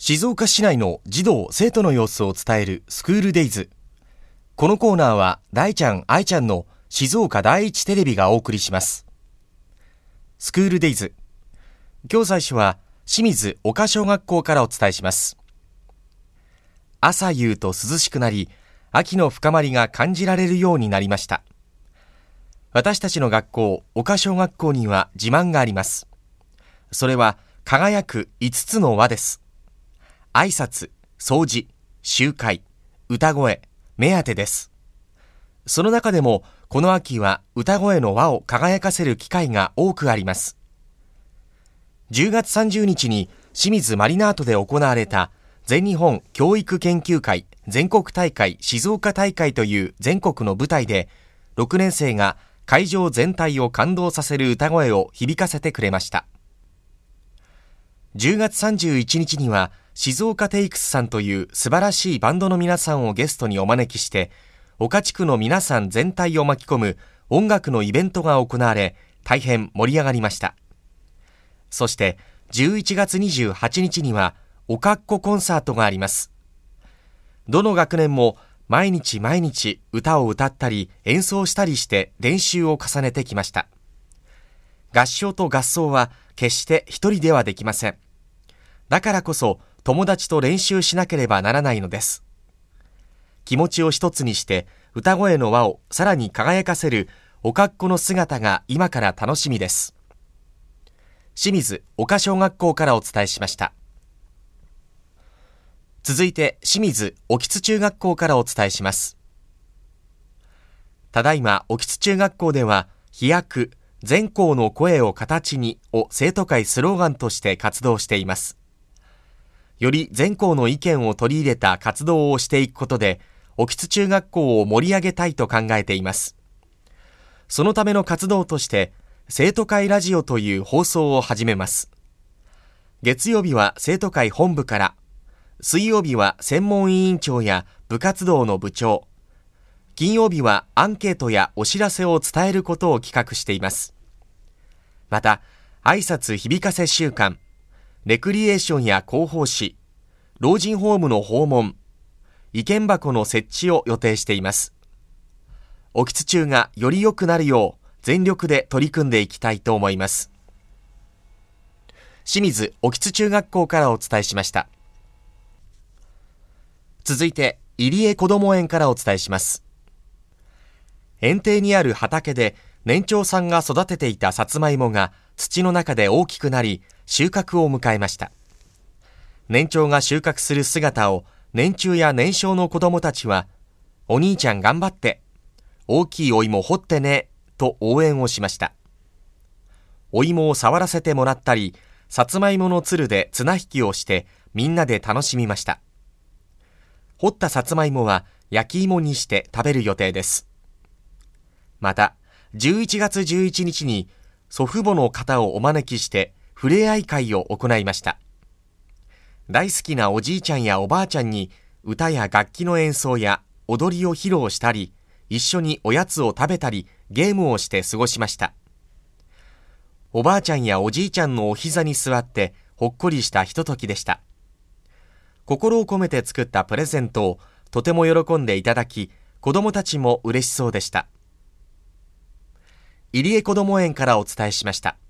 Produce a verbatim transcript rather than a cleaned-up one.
静岡市内の児童生徒の様子を伝えるスクールデイズ。このコーナーは大ちゃん愛ちゃんの静岡第一テレビがお送りします。スクールデイズ、今日最初は清水岡小学校からお伝えします。朝夕と涼しくなり、秋の深まりが感じられるようになりました。私たちの学校岡小学校には自慢があります。それは輝くいつつの輪です。挨拶、掃除、集会、歌声、目当てです。その中でもこの秋は歌声の輪を輝かせる機会が多くあります。じゅうがつさんじゅうにちに清水マリナートで行われた全日本教育研究会全国大会静岡大会という全国の舞台で、ろくねん生が会場全体を感動させる歌声を響かせてくれました。じゅうがつさんじゅういちにちには静岡テイクスさんという素晴らしいバンドの皆さんをゲストにお招きして、岡地区の皆さん全体を巻き込む音楽のイベントが行われ、大変盛り上がりました。そしてじゅういちがつにじゅうはちにちにはおかっこコンサートがあります。どの学年も毎日毎日歌を歌ったり演奏したりして練習を重ねてきました。合唱と合奏は決して一人ではできません。だからこそ友達と練習しなければならないのです。気持ちを一つにして歌声の輪をさらに輝かせるおかっこの姿が今から楽しみです。清水岡小学校からお伝えしました。続いて清水興津中学校からお伝えします。ただいま興津中学校では飛躍全校の声を形にを生徒会スローガンとして活動しています。より全校の意見を取り入れた活動をしていくことで興津中学校を盛り上げたいと考えています。そのための活動として生徒会ラジオという放送を始めます。月曜日は生徒会本部から、水曜日は専門委員長や部活動の部長、金曜日はアンケートやお知らせを伝えることを企画しています。また、挨拶響かせ週間、レクリエーションや広報誌、老人ホームの訪問、意見箱の設置を予定しています。興津中がより良くなるよう全力で取り組んでいきたいと思います。清水興津中学校からお伝えしました。続いて入江こども園からお伝えします。園庭にある畑で年長さんが育てていたさつまいもが土の中で大きくなり収穫を迎えました。年長が収穫する姿を年中や年少の子供たちは、お兄ちゃん頑張って、大きいお芋掘ってねと応援をしました。お芋を触らせてもらったり、さつまいものつるで綱引きをしてみんなで楽しみました。掘ったさつまいもは焼き芋にして食べる予定です。またじゅういちがつじゅういちにちに祖父母の方をお招きしてふれあい会を行いました。大好きなおじいちゃんやおばあちゃんに歌や楽器の演奏や踊りを披露したり、一緒におやつを食べたりゲームをして過ごしました。おばあちゃんやおじいちゃんのお膝に座ってほっこりしたひとときでした。心を込めて作ったプレゼントをとても喜んでいただき、子どもたちも嬉しそうでした。入江こども園からお伝えしました。